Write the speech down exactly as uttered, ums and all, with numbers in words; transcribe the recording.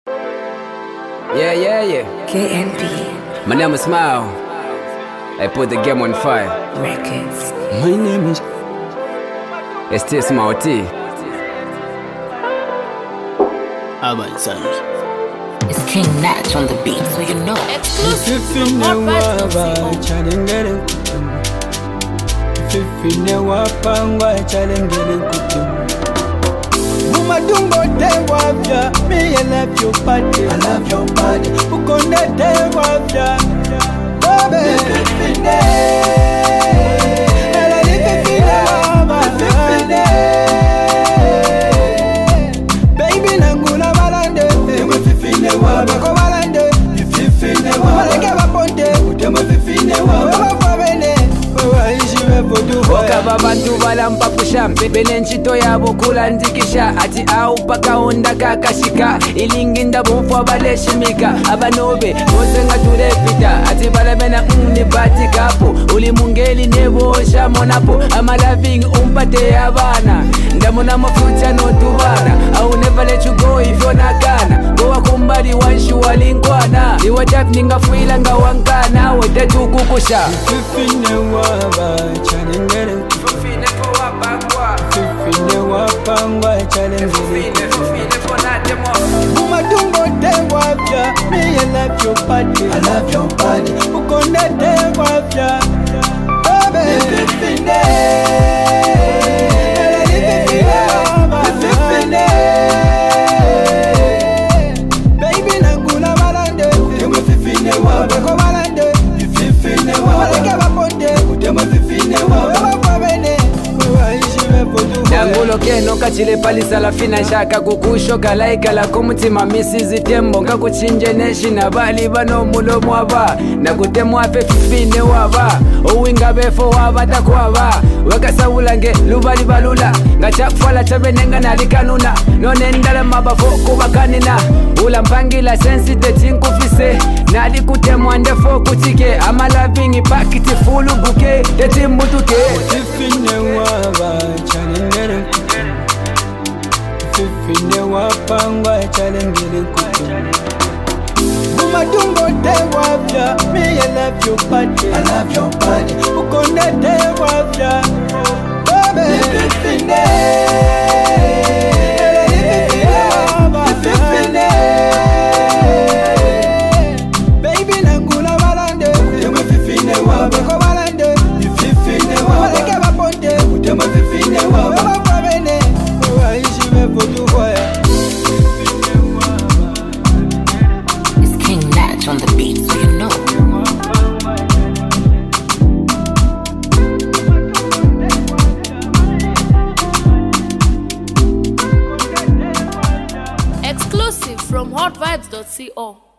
Yeah, yeah, yeah. K N B. My name is Smile. I put the game on fire. Records. My name is S T Smile T. It's King Natch on the beat, so you know. Exclusive from Hot Vibes dot C O. Mumadungo te wafya, me I love your body, I love your body. Ukonde te wafya, baby. Fifine, ela ni fifine waba, fifine. Baby nanguna balande, demo fifine waba, ko balande, fifine waba. Maleke baponte, demo fifine waba, waba bene, waba ishi mepotu. Okaba bantu balampa kushampe bene nchito yabo kulandikisha ati au paka onda kakashika ilinginda bumfu abaleshimika abanobe mosenga turepita ati balabena mni bati kapo ulimungeli nebo shamonapo ama loving umpate abana ndamuna mafuta no tubana au never let you go if you're not gonna go akumbali wanshu walingwana iwa tap ninga fuila nga wankana wete tukukusha Fifine waba chanengere Fufine for wapangwa Fifine wapangwa chanengere Fufine, fufine for natemo Mumadungo te wafya, me I love your body, I love your body. Ukonde te wafya, baby. Fifine, ela ni fifine waba, fifine. Baby nanguna balande, demo fifine waba, ko balande, fifine waba. Maleke baponte, demo fifine waba, waba bene, waba ishi mepotu. Nangulo keno kachile palisa la fina shaka kukushoka laika la kumutima misizi tembo nga kuchinje neshi na bali bano mulo mwaba na kutemwa fe fifine waba uwinga befo waba takwaba wakasabulange lubali balula nga chakufala chabenenga nalikanuna none ndala mabafo kubakanina ula mpangila sensite tinkufise nali kutemwa ndefo kutike ama loving pakiti fulu buke tetimbutuke Fifine waba chanengere Fifine wapangwa chanengere kutu Mumadungo te wafya, me I love your body, I love your body. Ukonde te wafya, baby. Fifine, ela ni fifine waba, fifine. Baby nanguna balande, demo fifine waba, ko balande, fifine waba. Maleke baponte, demo fifine waba, waba bene, waba ishi mepotu boya. It's King Natch on the beat, so you know. Exclusive from Hot Vibes dot C O.